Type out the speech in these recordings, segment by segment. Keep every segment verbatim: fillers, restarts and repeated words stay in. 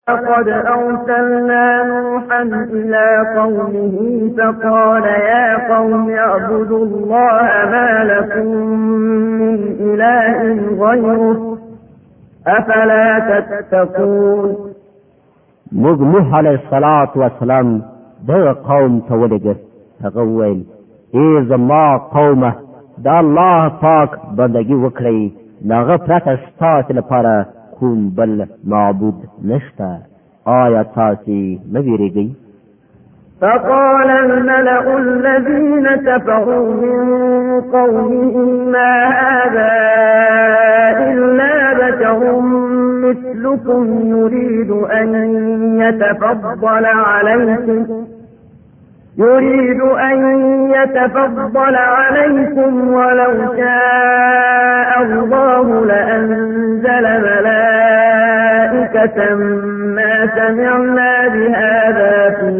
لقد أرسلنا نوحا إلى قومه فقال يا قوم اعبدوا الله ما لكم من إله غيره أفلا تتقون. موږ نوح علیه السلام دغه قوم ته ولېږه. هغه وویل ای زما قومه د الله پاک بندګي وکړئ، د هغه پرته ستاسې لپاره کوم بل معبود نشته. آیا تاسې نه ویرېږئ؟ فقال الملأ الذين كفروا من قومه ما هذا إلا بشر مثلكم يريد أن يتفضل عليكم يريد أن يتفضل عليكم ولو شاء الله لأنزل ملائكة ما سمعنا بهذا في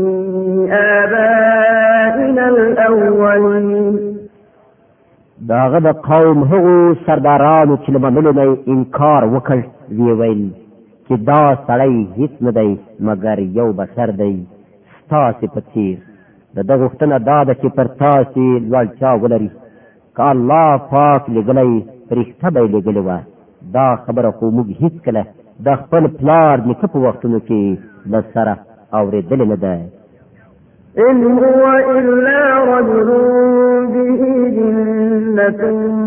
آبائنا الأولين. داغه د قوم هغو سردارانو چې له منلو نه انکار وکړ وی ویل چې دا سړی هیڅ نه دی مګر یو بشر دی ستاسې په څېر. د ده غوښتنه دا ده چې پر تاسې لوړتیا ولري. که الله پاک لېږلی فرښته به یې لېږلې وه. دا خبره خو موږ هېڅکله د خپل پلار نیکه په وختونو کې له سره اورېدلې نه ده. إن هو إلا رجل به جنة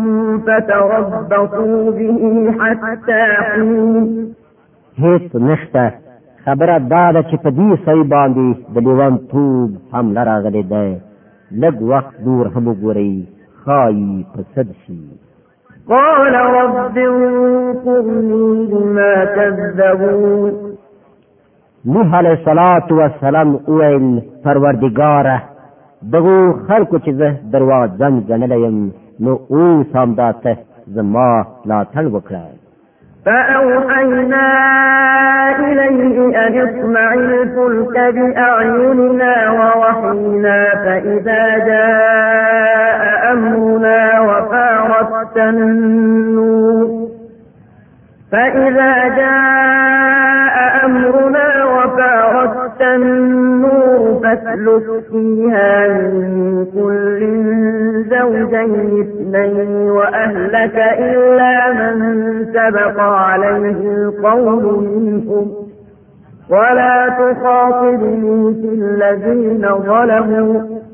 فتربصوا به حتى حين. هیڅ نشته. خبره دا ده چې په دې سړي باندې د لیونتوب حمله راغلې ده. لږ وخت نور هم وګورئ، ښایي په صد شي. قال رب انصرني بما كذبون. نوح علیه السلام وویل پروردګاره دغو خلکو چې زه درواغجن ګڼلی یم نو اوس همدا ته زما ملاتړ وکړه. فأوحينا إليه أن اصنع الفلك بأعيننا ووحينا فإذا جاء أمرنا وفارت النور فإذا جاء أمرنا وفارت النور فاسلك فيها من كل زوجين اثنين وأهلك إلا من سبق عليه القول منهم ولا تخاطبني في الذين ظلموا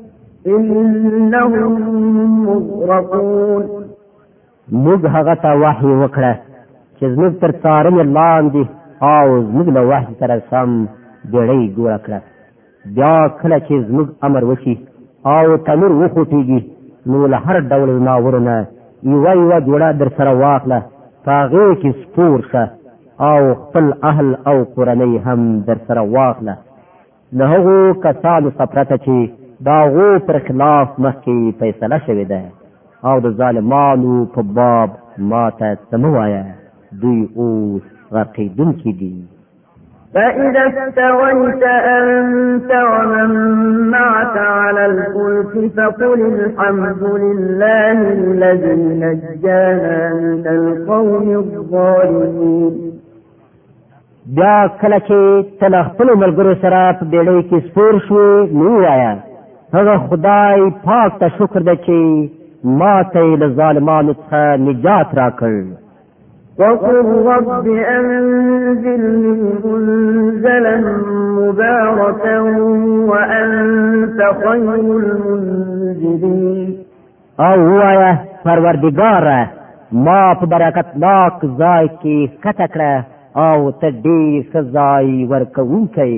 إنهم مغرقون. موږ هغه ته وحي وکړه چې زموږ تر څارنې لاندې او زموږ له وحي سره سم بیړۍ جوړه کړه. بیا کله چې زموږ امر وشي او تنور وخوټېږي نو له هر ډول ناورو نه یوه یوه جوړه در سره واخله، په هغې کې سپور شه او خپل اهل او کورنۍ هم در سره واخله. له هغو کسانو څخه پرته چې د هغو پر خلاف مخکې فیصله شوې ده او د ظالمانو په باب ما ته څه مه وایه، دوی اوس غرقېدونکي دي. فإذا استويت أنت ومن معك على الفلك فقل الحمد لله الذي نجانا من القوم الظالمين. بیا کله چې ته له خپلو ملګرو سره په بیړۍ کې سپور شوې نو ووایه هغه خدای پاک ته شکر ده چې ما ته یې له ظالمانو څخه نجات راکړ. وقل رب أنزلني منزلا مباركا وأنت خير المنزلين. او وایه پروردګاره ما په برکتناک ځای کې ښکته کړه او ته ډېر ښه ځای ورکوونکی.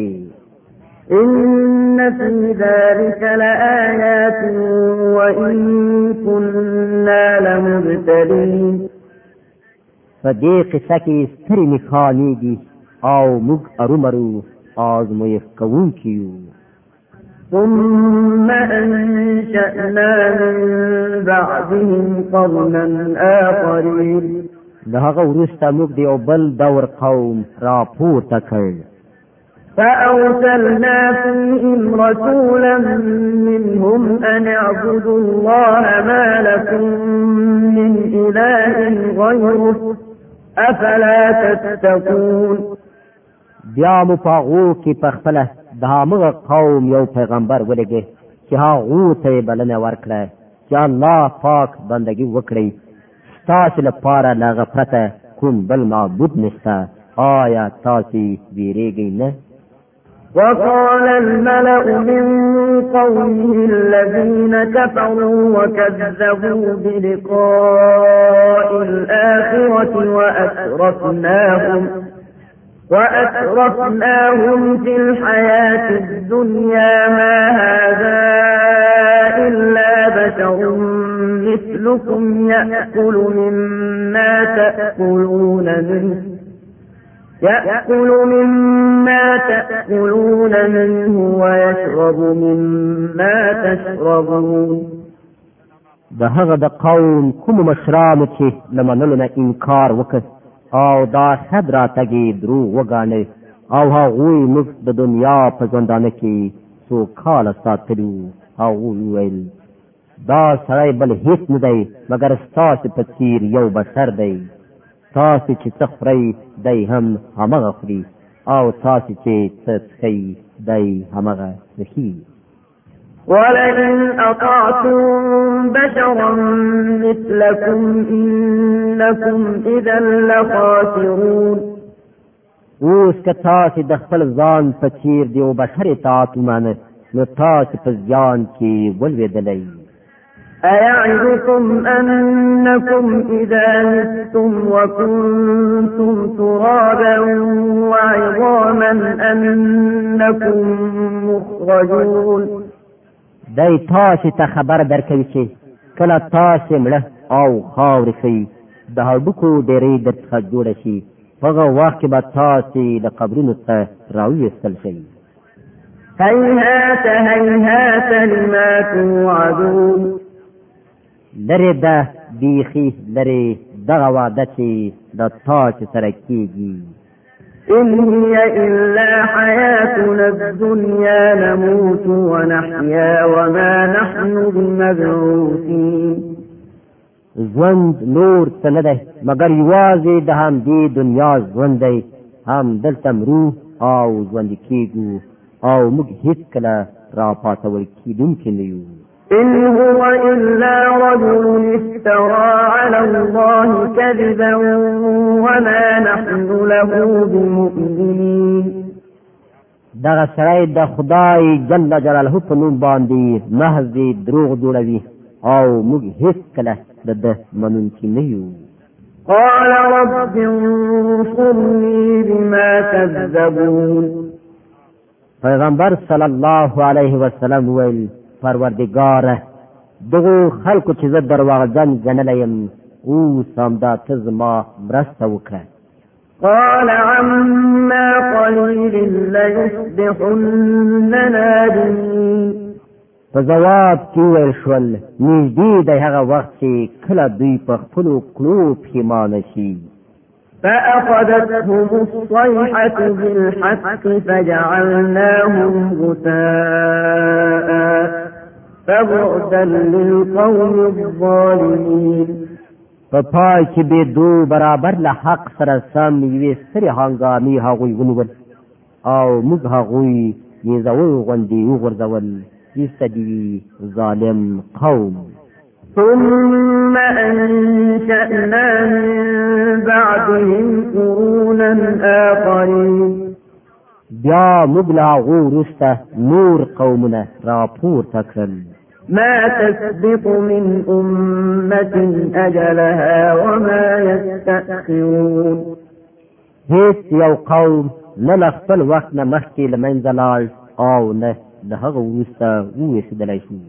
إن في ذلك لآيات وإن كنا لمبتلين. فدې قصه کې سترې نښانې دي او موږ ارومرو آزمویښت کوونکي یو. ثم أنشأنا من بعدهم قرنا آخرين. د هغه وروسته موږ د یو بل دور قوم راپورته کړ. فأرسلنا فيهم رسولا منهم أن اعبدوا الله ما لكم من إله غيره أفلا تتقون. بیا مو په هغو کې په خپله د همغه قوم یو پیغمبر ولېږه چې هغو ته یې بلنه ورکړه چې الله پاک بندګي وکړئ ستاسې لپاره له هغه پرته کوم بل معبود نشته آیا تاسې ویرېږئ نه وقال الملأ من قومه الذين كفروا وكذبوا بلقاء الآخرة وأترفناهم وأترفناهم في الحياة الدنيا ما هذا إلا بشر مثلكم يأكل مما تأكلون منه يأكل مما تأكلون منه ويشرب مما تشربون د هغه د قوم کوم مشرانو چې لمنلو نه انکار وکړ او دا صد راتګي دروغ وګاڼه او هغوی موږ د دنیا په ژوندانه کې څو کاله ساتلو هغوی ویل دا سړی بل هیڅ نه دی مګر ستاسې په څیر یو بشر دی تاسې چې څه خورئ دی هم همغه خوري او تاسې چې څه څښئ دی همغه څښي ولئن أطعتم بشرا مثلكم إنكم إذا لخاسرون اوس که تاسې د خپل ځان په څیر د یو بشر اطاعت ومانه نو تاسې په زیان کې ولوېدلی أيعدكم أنكم إذا متم وكنتم ترابا وعظاما أنكم مخرجون دی تاسې ته خبر درکوي چې کله تاسې مړه او خاورې شئ د هډوکو ډېرې درڅخه جوړه شي په هغه وخت کې به تاسې له قبرونو څخه راویستل شئ هیهات هیهات لما توعدون لرې ده بیخي لرې دغه وعده چې د تاسې سره کېږي إن هي إلا حياتنا الدنيا نموت ونحيا وما نحن بمبعوثين ژوند نور څه نه دی مګر یوازې د همدې دنیا ژوند دی هم دلته مرو او ژوند کېږو او موږ هېڅکله راپاڅول کېدونکي نه یو إن هو إلا رجل افترى على الله كذبا وما نحن له بمؤمنين دغه سړی د خدای جل جلاله په نوم باندې محض دروغ جوړوي او موږ هېڅکله د ده منونکي نه یو قال رب انصرني بما كذبون پیغمبر صلی الله علیه وسلم ویل پروردگاره دغو خلکو چې زه درواغجن ګڼلی یم اوس همدا ته زما مرسته وکړه قال عما قليل ليصبحن نادمين په جواب کې ویل شول نږدې دی هغه وخت چې کله دوی په خپلو کړو پښیمانه شي فأخذتهم الصيحة بالحق فجعلناهم غثاء فبعدا للقوم الظالمين په پای کې به دو برابر له حق سره سم یوې سترې هنګامې هغوی ونیول او موږ هغوی یېزول غوندې وغورځول ایسته دي ظالم قوم ثم أنشأنا من بعدهم قرونا آخرين بیا موږ له هغو وروسته نور قومونه راپورته کړل ما تسبق من أمة أجلها وما يستأخرون هیڅ یو قوم نه له خپل وخت نه مخکې له منځه لاړ او نه د هغه وروسته وویشېدلی شو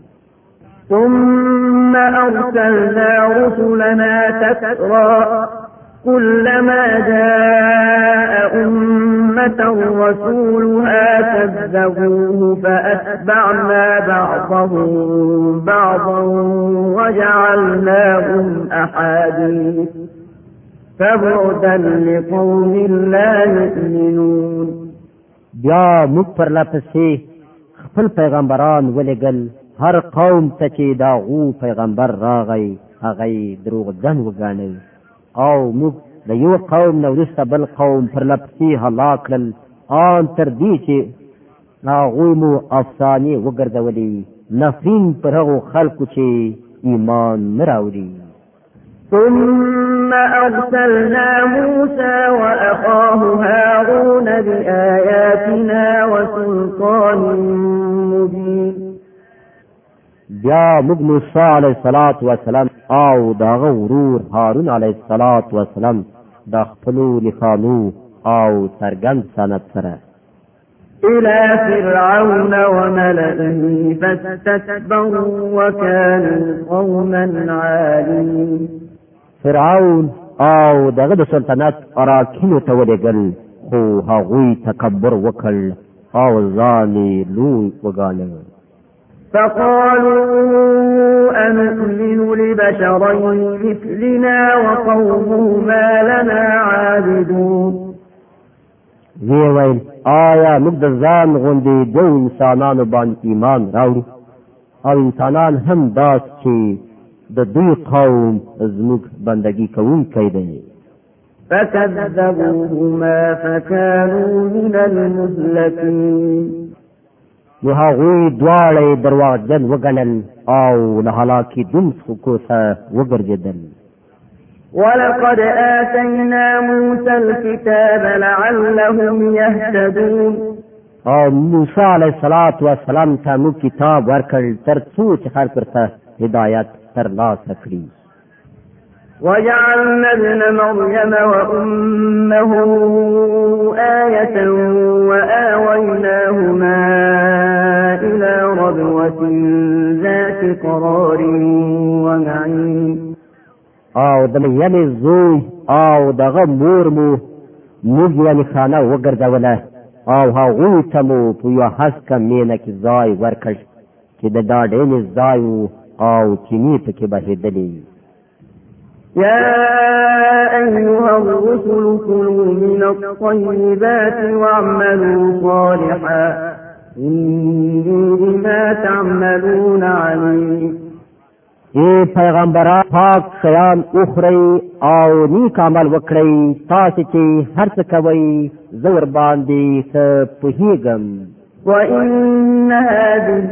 ثم أرسلنا رسلنا تترى كلما جاء أمة رسولها كذبوه فأتبعنا بعضهم بعضا وجعلناهم أحاديث فبعدا لقوم لا يؤمنون بیا موږ پر لپسې خپل پیغمبران ولېږل هر قوم ته چې د هغو پیغمبر راغی هغه یې دروغجن وګاڼه او موږ د یو قوم نه وروسته بل قوم پر لپسې هلاک کړل آن تر دې چې هغوی مو افسانې وګرځولې نفرین پر هغو خلکو چې ایمان نه راوړي. ثم أرسلنا موسى وأخاه هارون بآياتنا وسلطان مبين. بیا موږ موسی علیه السلام او دغه ورور هارون علیه السلام د خپلو نښانو او څرګند سند سره إلى فرعون وملئه فاستكبروا وكانوا قوما عالين. فرعون او دغه د سلطنت اراکینو ته ولېږل خو هغوی تکبر وکړ او ځان یې لوی وګاڼه. فقالوا أنؤمن لبشرين مثلنا وقومهما لنا عابدون. وی ویل آیا موږ د ځان غوندې دو انسانانو باندې ایمان راوړو او انسانان هم داس چې د دوی قوم زموږ بندګي کوونکی دی. فكذبوهما فكانوا من المهلكين. نو هغوی دواړه درواغجن وګڼل او له هلاکېدونکو څخه وګرځېدل. ولقد آتينا موسى الكتاب لعلهم يهتدون. او موسی علیه السلام ته موږ کتاب ورکړ تر څو چې خلک ورته هدایت ترلاسه کړي. وجعلنا ابن مريم وأمه آية وآويناهما إلى ربوة ذات قرار ومعين. او د مریم زوی او دغه مور مو موږ یې نښانه وګرځوله او هغوی ته مو په یوه هسکه مینه کې ځای ورکړ چې د ډاډینې ځای او چینې پکې بهېدلې. يا أيها الرسل كلوا من الطيبات واعملوا صالحا إني بما تعملون عليم. ای پیغمبران پاک شیان اخری او نیک عمل وکړئ تاسو چې هر څه کوئ زه ورباندې ښه پوهېږم. وإن هذه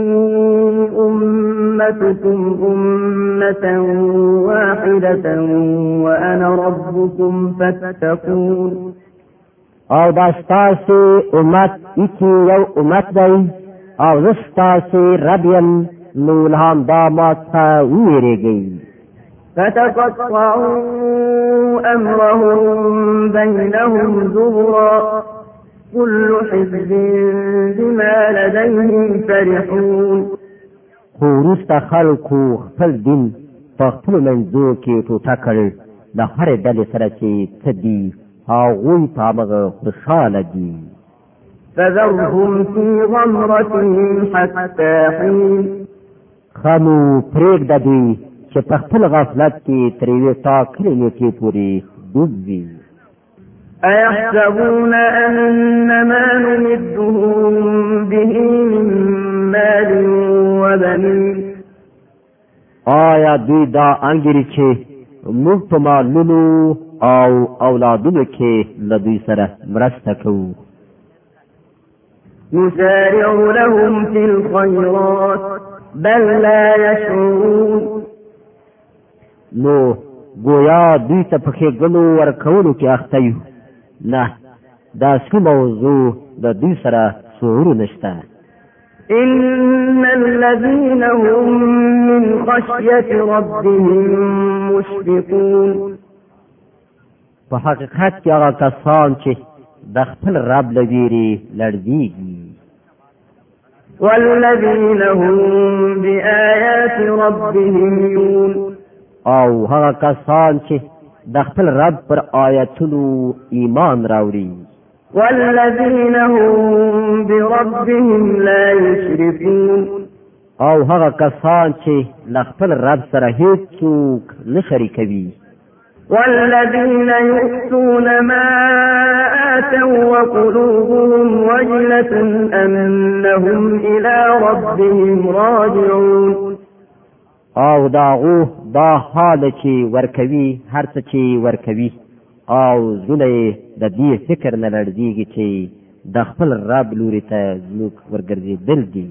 أمتكم أمة واحدة وأنا ربكم فاتقون. او دا ستاسو امت ایچی یو امت دی او زه ستاسو رب یم نو الهام دا ما ته ویریږئ. فتقطعوا أمرهم بينهم زبرا كل حزب بما لديهم فرحون. خو وروسته خلکو خپل دین په خپلو منځو کې ټوټه کړ د هرې ډلې سره چې څه دي هغوی په همغه خوشحاله دي. فذرهم في غمرتهم حتى حين. خنو پرېږده دوی چې په خپل غفلت کې تر یوې ټاکلې نیټې پورې ډوب وي. أيحسبون أن ما نمدهم به من مال وبنين. آیا دوی دا انګیري چې موږ په مالونو او اولادونو کې له دوی سره مرسته کوو. نسارع لهم في الخيرات بل لا يشعرون. نو گویا دوی ته په ښېګڼو ورکولو کې اخته یو. نه دا اصلي موضوع د دوی سره شعور نشته. إن الذين هم من خشية ربهم مشفقون. په حقیقت کې هغه کسان چې د خپل رب له ویرې لړزېږي. والذين هم بآيات ربهم يؤمنون. او هغه کسان چې د خپل رب پر آیاتونو ایمان راوړي. والذین هم بربهم لا یشرکون. او هغه کسان چې له خپل رب سره هیڅوک نه شریکوي. والذین یؤتون ما آتوا وقلوبهم وجلة أنهم إلى ربهم راجعون. او داغو دا حال چې ورکوي هر څه چې ورکوي او زړه د دې فکر نه لړزېږي چې د خپل رب لوري ته زموږ ورګرځېدل دي.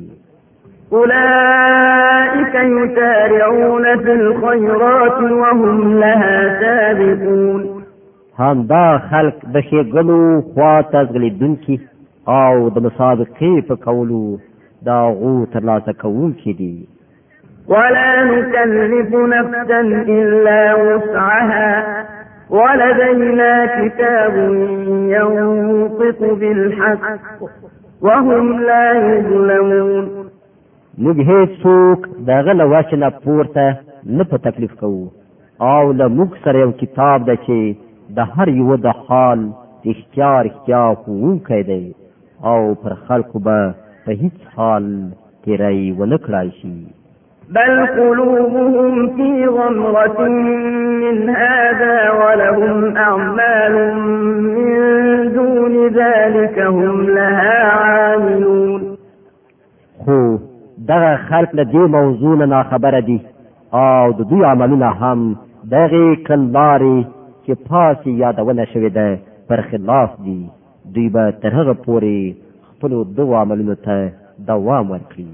أولئك يسارعون في الخيرات وهم لها سابقون. همدا خلق د ښېګڼو خوا ته ځغلېدونکي او د مسابقې په کولو د هغو ترلاسه کوونکي دي. ولا نكلف نفسا إلا وسعها ولدينا كتاب ينطق بالحق وهم لا يظلمون. موږ هیڅ څوک د هغه له وچې نه پورته نه په تکلیف کوو او له موږ سره یو کتاب ده چې د هر یوه د حال رښتیا رښتیا ښوونکی دی او پر خلکو به په هیڅ حال تیری ونه کړای شي. بل قلوبهم في غمرة من هذا ولهم أعمال من دون ذلك هم لها عاملون. خو دغه خلق له دې موضوع نه ناخبره دي او د دوی عملونه هم دغه کلارې چې پاسې یادونه شوې ده پر خلاف دي. دوی به تر هغه پورې خپلو دغو عملونو ته دوام ورکړي.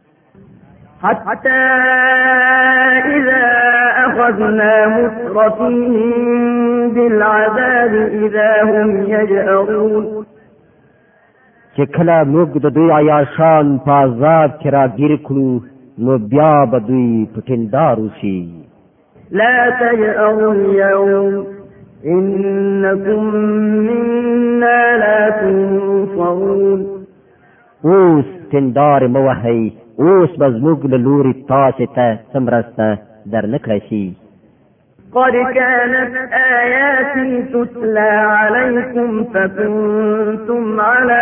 حتى إذا أخذنا مترفيهم بالعذاب إذا هم يجأرون. چې کله موږ د دوی عیاشان په عذاب کې راګیر کړو نو بیا به دوی په ټینډار وشي. لا تجأروا اليوم إنكم منا لا تنصرون. اوس ټینډار مه وهئ، اوس به زموږ له لوري تاسې ته څه مرسته در نه کړی شي. قد كانت آياتي تتلى عليكم فكنتم على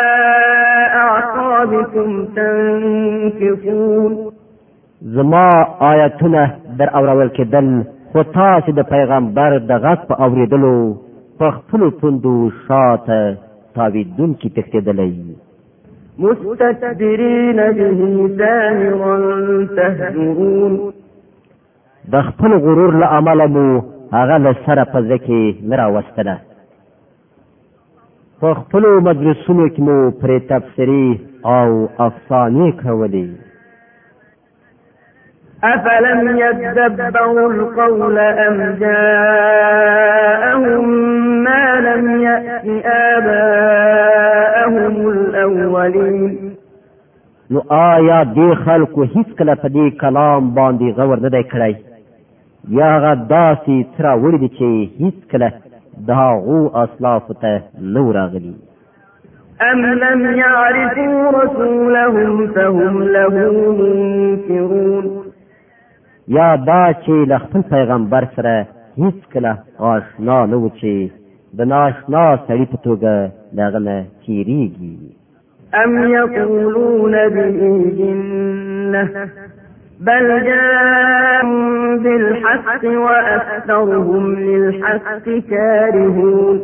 أعقابكم تنكصون. زما آیتونه در اورول کېدل خو تاسې د پیغمبر د غږ په اورېدلو په خپلو پوندو شاته تاوېدونکي تښتېدلی. مستكبرين به سامرا تهجرون. د خپل غرور له امله مو هغه له سره په زړه کې نه راوستله. په خپلو مجلسونو کې مو پرې تبصرې او افسانې کولې. أفلم يدبروا القول أم جاءهم ما لم يأت آباءهم الأولين. نو آیا دې خلکو هیڅ کله په دې کلام باندې غور نه دی کړی یا هغه داسې څه راوړي دي چې هیڅ کله د هغو اسلافو ته نه و راغلي. أم لم يعرفوا رسولهم فهم له منكرون. یا دا چې له خپل پیغمبر سره هیڅ کله آشنا نه و چې د ناشنا سړي په توګه د هغه نه تېرېږي. أم يقولون به جنة بل جاءهم بالحق وأكثرهم للحق كارهون.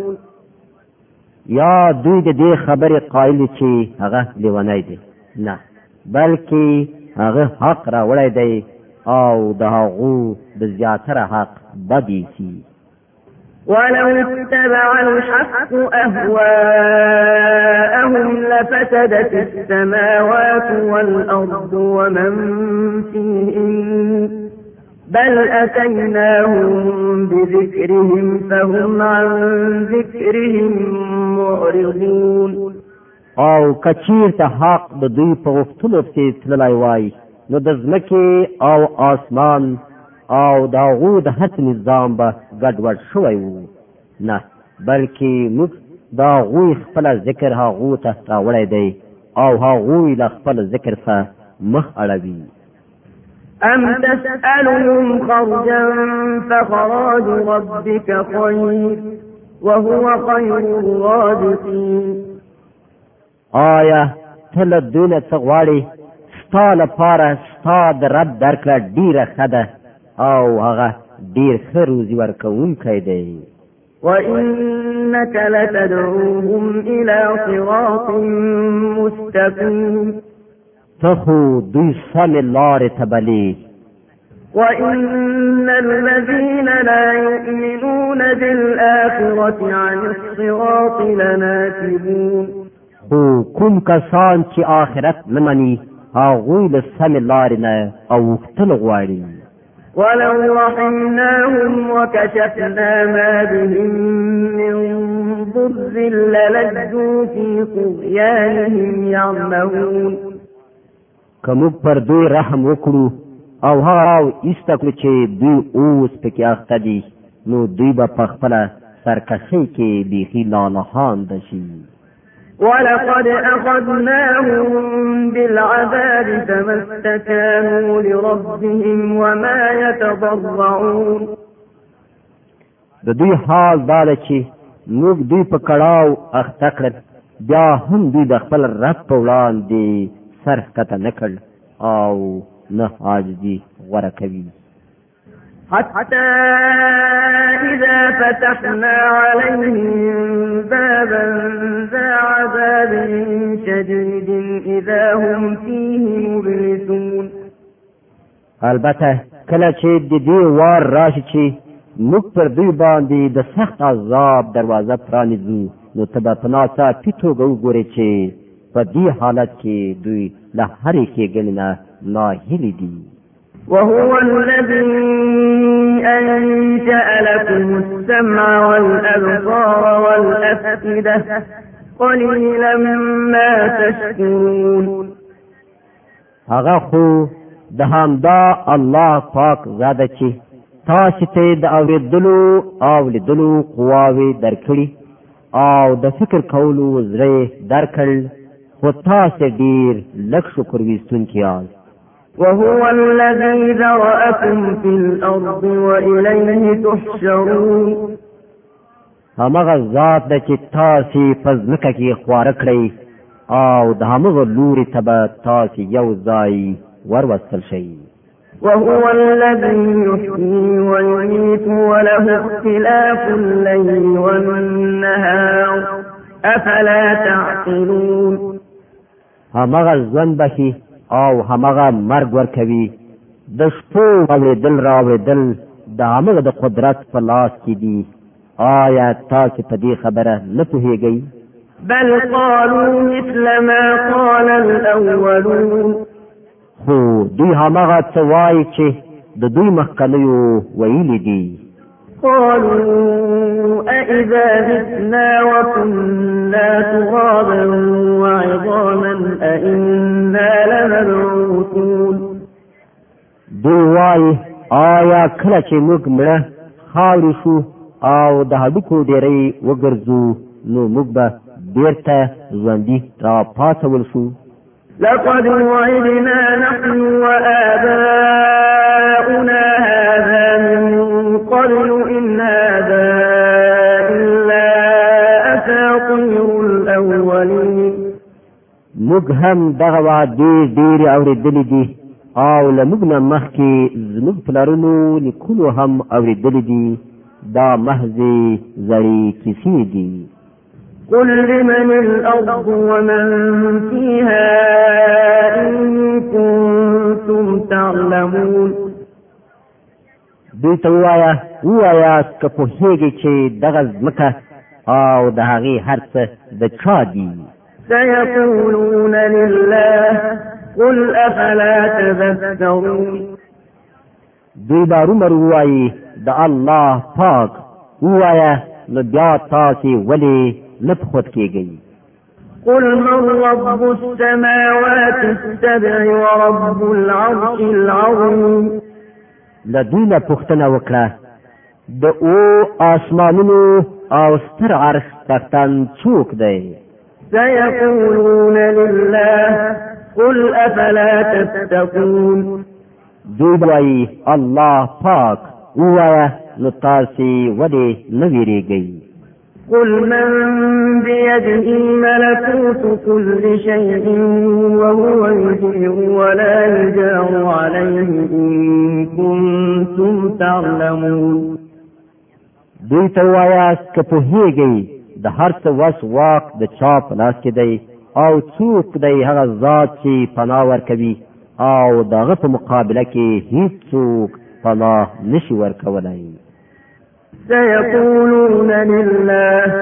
یا دوی د دې خبرې قایل چې هغه لیونی دی، نه بلکې هغه حق راوړی دی او د هغو د زیاتره حق بدی سي. ولو اتبع الحق أهواءهم لفسدت السماوات والأرض ومن فيهن بل أتيناهم بذكرهم فهم عن ذكرهم معرضون. او کچیر ته حق د دوی په غوښتلو پسې تللی وای نو د ځمکې او آسمان او د هغو د هڅ نظام به ګډوډ شوی وو، نه بلکې موږ د هغوی خپله ذکر هغو ته راوړی دی او هغوی له خپل ذکر څخه مخ اړوي. أم تسألهم خرجا فخراج ربك خير وهو خير الرازقين. آیا ته له دوی نه څه غواړې؟ ستا لپاره ستا د رب درکړه ډېره ښه ده او هغه ډېر ښه روزي ورکوونکی دی. وإنك لتدعوهم إلى صراط مستقيم. ته خو دوی سمې لارې ته بلې. وإن الذين لا يؤمنون بالآخرة عن الصراط لناكبون. خو کوم کسان چې آخرت نه مني هغوی له سمې لارې نه اوښتل غواړي. ولو رحمناهم وكشفنا ما بهم من ضر للجوا في طغيانهم يعمهون. که موږ پر دوی رحم وکړو او هغه ایسته کړو چې دوی اوس پکې اخته دي نو دوی به په خپله سرکشۍ کې بیخي لالهانده شي. ولقد أخذناهم بالعذاب فما استكانوا لربهم وما يتضرعون. د دوی حال دا ده چې موږ دوی په کړاو اخته کړل بیا هم دوی د خپل رب په وړاندې سر ښکته نه کړ او نه عاجزي غوره کوي. حتى إذا فتحنا عليهم بابا ذا عذاب شديد إذا هم فيه مبلسون. البته کله چې د دې وار راشي چې موږ پر دوی باندې د سخت عذاب دروازه پرانیزو نو ته به په ناڅاپي توګه وګورې چې په دې حالت کې دوی له هرې ښېګڼې نه ناهیلې دي. وهو الذي أنشأ لكم السمع والأبصار والأفئدة قليلا ما تشكرون. هغه خو د همدا الله پاک زاده چې تاسو ته د اورېدلو او لیدلو قواوې درکړي او د فکر کولو زړه درکړل خو تاسو ډېر لږ شکر ویستونکي یاست. وهو الذي ذرأكم في الأرض وإليه تحشرون. همغه ذات د چې تاسو په ځمکه کې خواره کړئ او د همغه لوري ته به تاسو یو ځای وروستل شئ. وهو الذي يحيي ويميت وله اختلاف الليل والنهار أفلا تعقلون. همغه ژوند بخي او همغه مرګ ورکوي د شپو اورېدل راورېدل د همغه د قدرت په لاس کې دي. آیا تاسو په دې خبره نه پوهېږئ؟ بل قالوا مثل ما قال الأولون. خو دوی همغه څه وایي چې د دوی مخکنیو ویلي دي. قالوا أإذا متنا وكنا ترابا وعظاما أإنا لمبعوثون. دوی وایي آیا کله چې موږ مړه خاورې شو او د هډوکو ډېرۍ وګرځو نو موږ به بېرته ژوندي را پاڅول شو. لقد وعدنا نحن وآباؤنا هذا من قبل إن هذا إلا أساطير الأولين. موږ هم دغه وعدې ډېرې اورېدلې دي او له موږ نه مخکې زموږ پلرونو نیکونو هم اورېدلې دي. دا محضې زړې کیسې دي. قل لمن الأرض ومن فيها إن كنتم تعلمون. دوی ته ووایه ووایاست که پوهېږئ چې دغه ځمکه او د هغې هر څه د چا دي. سيقولون لله قل أفلا تذكرون. دوی به رومر ووایي د الله پاک ووایه نو بیا تاسې ولې نه په خود کېږئ. قل من رب السماوات السبع ورب العرش العظيم. له دوی نه پوښتنه وکړه د او آسمانونو او ستر عرش څښتن څوک دی؟ سيقولون لله قل أفلا تتقون. دوی وایي الله پاک ووایه نو تاسې ولې نه ویرېږئ. قل من بيده ملكوت كل شيء وهو يجير ولا يجار عليه إن كنتم تعلمون. دوی ته وایاست که پوهېږئ د هر څه وس واک د چا په لاس کې دی او څوک دی هغه ذات چې پناه ورکوي او د هغه په مقابله کې هیڅ څوک پناه نشي ورکولی. سيقولون لله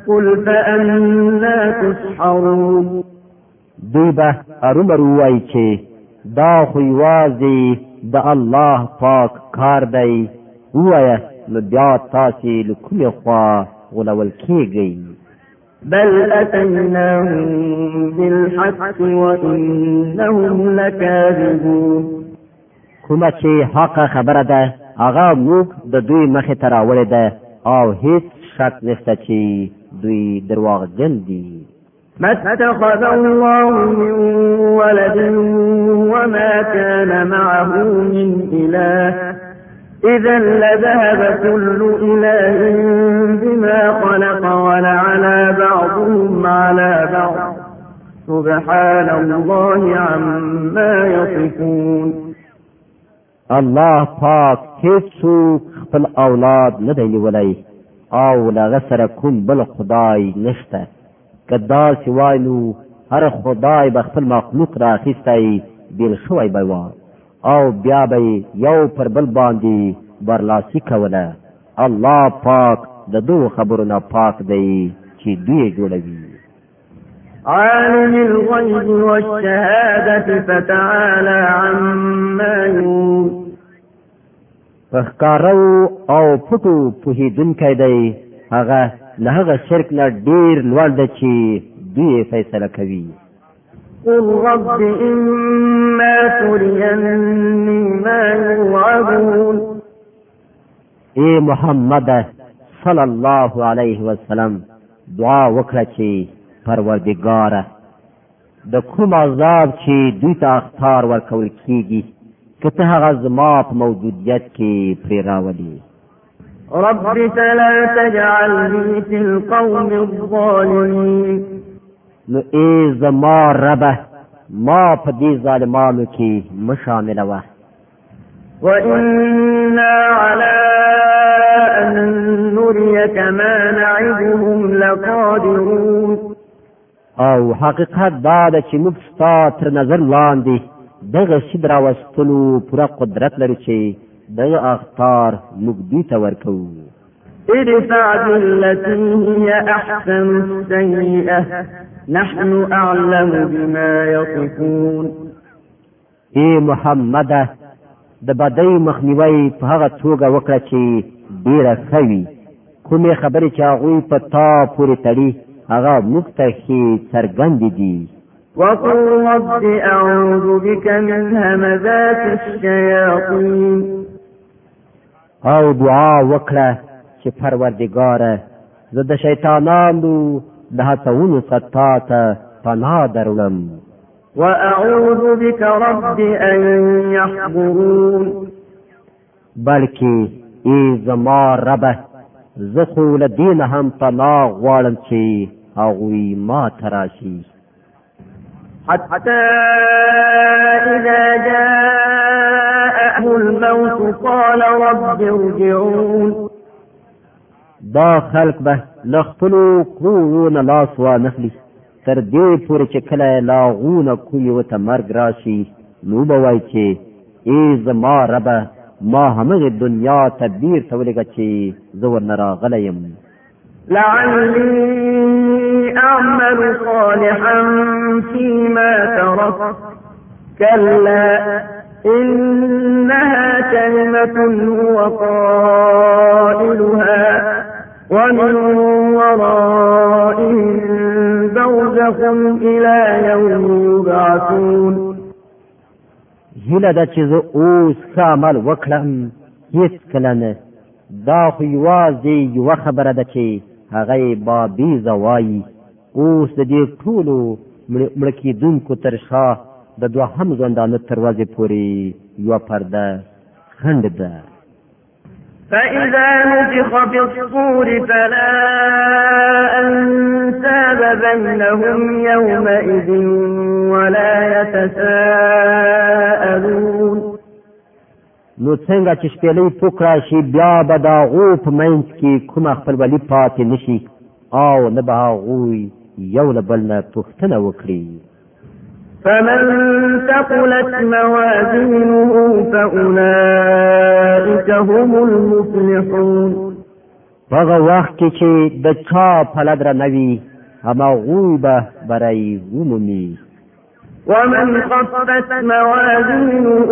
قل فأنا تسحرون دوی به ارومرو وایي چې دا خو یوازې د الله پاک کار دی. ووایه نو بیا تاسې له کومې خوا غولول کېږئ؟ بل أتيناهم بالحق وإنهم لكاذبون کومه چې حقه خبره ده هغه موږ د دوی مخې ته راوړې ده او هیڅ شک نشته چې دوی درواغجن دي. ما اتخذ الله من ولد وما كان معه من إله إذا لذهب كل إله بما خلق ولعلى بعضهم على بعض سبحان الله عما يصفون. الله پاک هیڅوک خپل اولاد نه دی نیولی او له هغه سره کوم بل خدای نشته. که داسې وای نو هر خدای به خپل مخلوق رااخیستی بیل شوی به وای او بیا به یو پر بل باندې برلاسي کوله. الله پاک د دو خبرو نه پاک دی چې دوی جوړوي. عالم الغيب والشهادة فتعالى عما يقول. فخکارو او پټو پوهیدونکی دی هغه له هغه شرک نه ډیر لوړ دی چې دوی فیصله کوي. قل رب إما تريني ما يوعدون. اے محمد صلی الله علیه وسلم دعا وکړه چې پروردګاره د کوم عذاب چې دوی ته اختار ورکول کیږي که ته هغه زما په موجودیت کې پرې راولي. رب فلا تجعلني في القوم الظالمين. نو ای زما ربه ما په دې ظالمانو کې مشاملوه. وإنا على أن نريك ما نعدهم لقادرون. او حقیقت دا ده چې موږ ستا تر نظر لاندې دغه شي راوستلو پوره قدرت لرو چې دغه اختار موږ دوی ته ورکوو. ادفع بالتي هي أحسن السيئة نحن أعلم بما يصفون. ای محمد د بدۍ مخنیوی په هغه توګه وکړه چې ډیره ښه وي. کومې خبرې چې هغوی په تا پورې تړي هغه موږ ته ښې څرګندې دي. وقل رب أعوذ بك من همزات الشياطين. او دعا وکړه چې پروردګاره زه د شیطانانو د هڅونو څخه تا ته پناه دروړم. وأعوذ بك رب أن يحضرون. بلکې ای زما ربه زه خو له دې نه هم پناه غواړم چې هغوی ما ته راشي. حتى إذا جاءه الموت قال رب ارجعون. دا خلق به له خپلو کورونو لاس وانخلي تر دې پورې چې کله لاغونه کوی ورته مرګ راشي نو به وایي چې ای زما ربه ما همغه دنیا ته بیرته ولېږه چې زه ورنه راغلی یم. لعلي أعمل صالحا فيما تركت كلا إنها كلمة هو قائلها ومن ورائهم برزخ إلى يوم يبعثون. هیله ده چې زه اوس ښه عمل وکړم هېڅکله نه. دا خو یوازې یوه خبره ده چې هغه یې بابیزه وایي. اوس د دې ټولو مړه کېدونکو تر شا د دوهم ژوندانه تروازې پورې یوه پرده خنډ ده. فإذا نفخ في الصور فلا أنساب بينهم يومئذ ولا يتساءلون. نو څنګه چې شپېلۍ پوک راشي بیا به د هغو په منځ کې کومه خپلولي پاتې نشي او نه به هغوی یو له بل نه پوښتنه وکړي. فمن ثقلت موازينه فأولئك هم المفلحون. هغه وخت کې چې د چا پلد را نوي هماغوی به بری ومومي. ومن خفت موازينه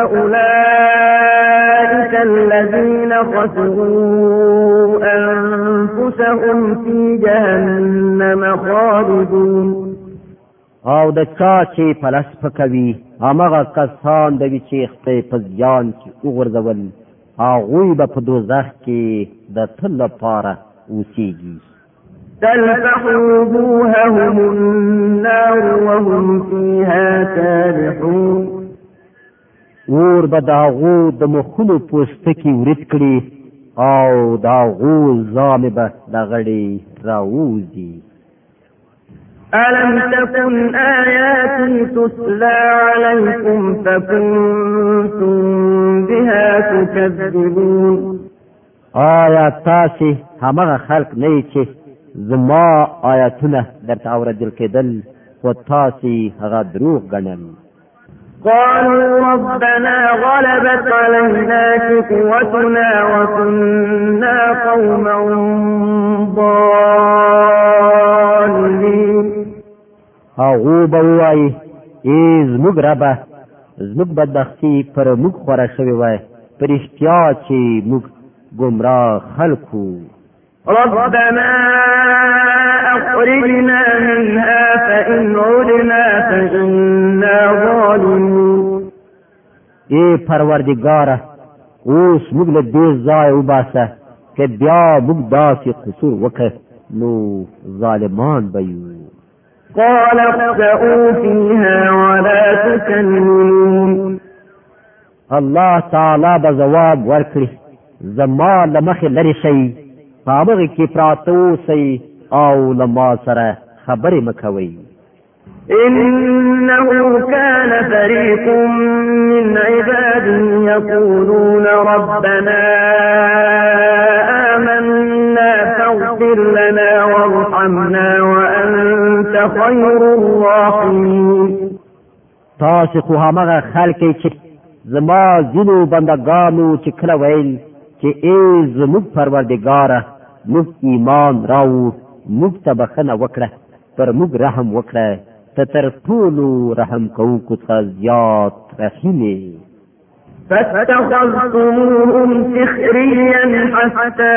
فأولئك الذين خسروا أنفسهم في جهنم خالدون. او د چا چې پلس پکوي هماغه کسان د وی چې خپل په ځان کې وګرځول هغوی به په دوزخ کې د تل لپاره اوسېږي. تلفح وجوههم النار وهم فيها كالحون. اور به د هغو د مخونو پوستکي ورید کړي او د هغو زامې به د غړي راوځي. ألم تكن آياتي تتلى عليكم فكنتم بها تكذبون. آیا تاسې همغه خلق نه یې چې زما آیاتونه درته اورېدل کېدل خو تاسې هغه دروغ ګڼل. قالوا ربنا غلبت علينا شقوتنا وكنا قوما ضالين. هغو به ووایي ای زموږ ربه زموږ بدبختي پر موږ خوره شوې وای په رښتیا چې موږ ګمراه خلکو. ربنا أخرجنا منها فإن عدنا فإنا ظالمون. ای پروردگاره اوس موږ له دې ځایه وباسه که بیا موږ داسې قصور وکړ نو ظالمان به یو. قال اخسئوا فيها ولا تكلمون. الله تعالی به جواب ورکړي زما له مخې لرې شئ په هغه کې پراته اوسئ او له ما سره خبرې مه کوئ. إنه كان فريق من عبادي يقولون ربنا آمنا فاغفر لنا وارحمنا وأنت خير الراحمين. تاسو خو همغه خلک چې زما ځینو بندګانو چې کله ویل چې ای زموږ پروردګاره موږ ایمان راوړو موږ ته بخښنه وکړه پر موږ رحم وکړه ته تر ټولو رحم کوونکو څخه زیات رحیم یې. فاتخذتموهم سخريا حتى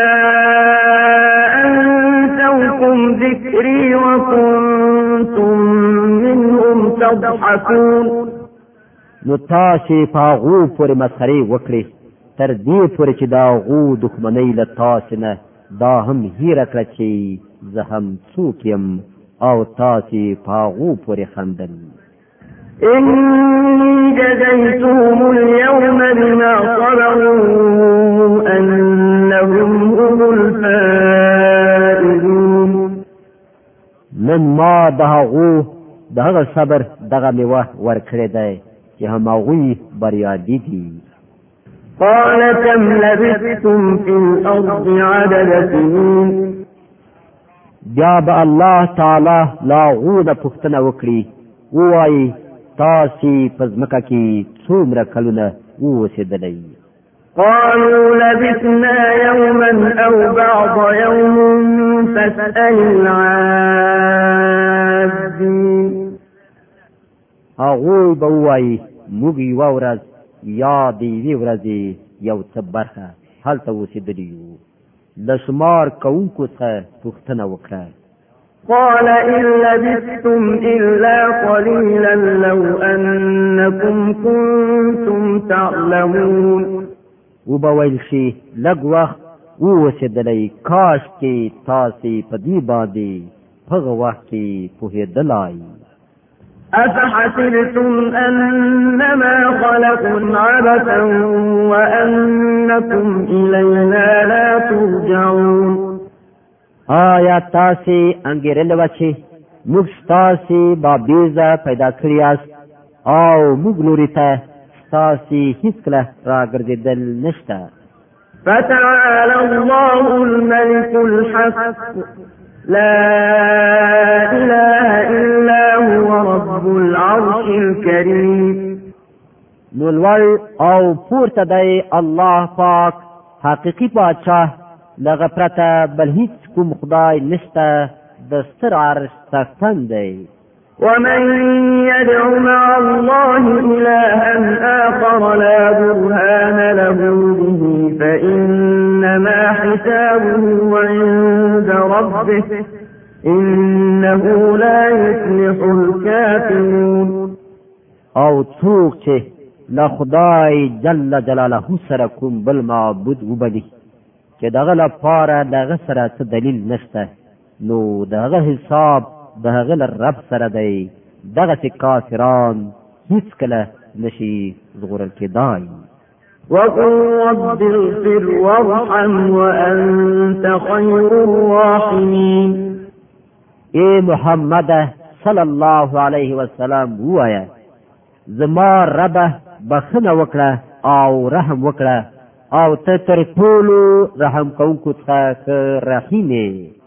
أنسوكم ذكري وكنتم منهم تضحكون. نو تاسې په هغو پورې مسخرې وکړې تر دې پورې چې د هغو دښمنۍ له تاسې نه دا هم هیره کړه چې زه هم څوک یم او تاسې په هغو پورې خندل. إني جزيتهم اليوم بما صبروا أنهم هم الفائزون. نن ما د هغو د هغه صبر دغه میوه ورکړې دی چې هماغوی بریالي دي. قال كم لبثتم في الأرض عدد سنين. بیا به الله تعالی لا غونه پوښتنه وکړي ووایي تاسې په ځمکه کې څومره کلونه اوسېدلی. قالوا لبثنا يوما أو بعض يوم فاسأل العادين. هغوی به ووایي موږ یوه ورځ یا د یوې ورځې یو څه برخه هلته اوسېدلي یو د شمار کوونکو څخه پوښتنه وکړه. قال إن لبثتم إلا قليلا لو أنكم كنتم تعلمون. وبه ویل شي لږ وخت اوسېدلی کاش کې تاسې په دې باندې په هغه وخت کې پوهېدلای. أفحسبتم أنما خلقكم عبثا وأنكم إلينا لا ترجعون. آیا تاسې انګېرلې وه چې موږ ستاسې بابیزه پیدا کړي یاست او موږ لوري ته ستاسې هېڅکله راګرځېدل نشته. فتعالى الله الملك الحق لا إله إلا هو رب العرش الكريم. نو لوړ او پورته دی الله پاک حقیقي پادشاه لغه پرته بل هیڅ کوم خدای نشته د ستر عرش څښتن دی. ومن يدع مع الله إلها آخر لا برهان له به فإنما حسابه عند ربه إنه لا يفلح الكافرون. او څوک چې له خدای جل جلاله سره کوم بل معبود وبلي چې دغه لپاره دغه سره څه دلیل نشته نو دغه حساب دغه رب سره دی. دغه کافران هیڅ کله نشي زغورل کېدای. وقل رب اغفر وارحم وأنت خير الراحمين. اے محمد صلی الله علیه وسلم وایا زما رب بخنه وکړه او رحم وکړه او ته تر ټولو رحم کوونکو څخه رحیم یې.